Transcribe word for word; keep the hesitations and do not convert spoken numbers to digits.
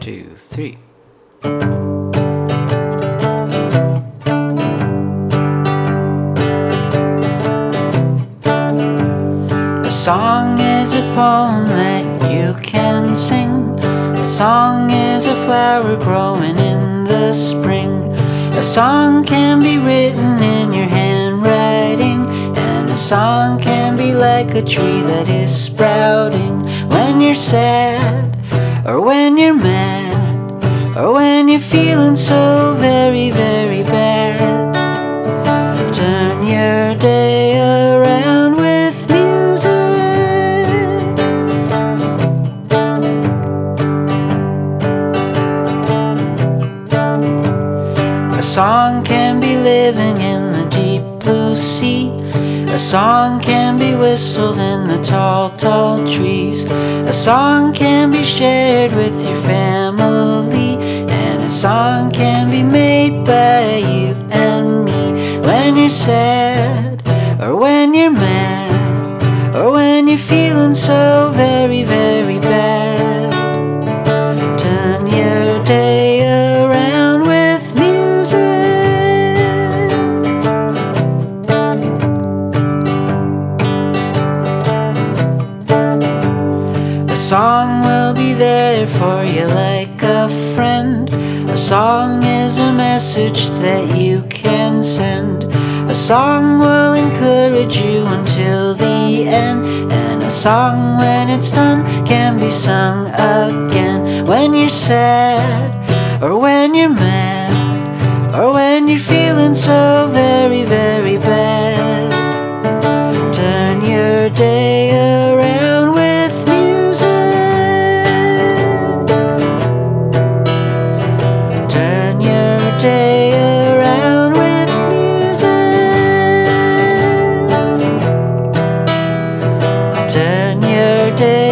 two, three. A song is a poem that you can sing. A song is a flower growing in the spring. A song can be written in your handwriting, and a song can be like a tree that is sprouting. When you're sad, or when you're mad, or when you're feeling so very, very bad, turn your day around with music. A song can be living in the deep blue sea. A song can be whistled in the tall, tall trees. A song can be shared with your family, and a song can be made by you and me. When you're sad, or when you're mad, or when you're feeling so very, very bad, turn your day around with music. A song will be there for you like a friend. A song is a message that you can send. A song will encourage you until the end, and a song when it's done can be sung again. When you're sad, or when you're mad, or when you're feeling so very, very bad, turn your day around with music. Turn your day around with music. Turn your day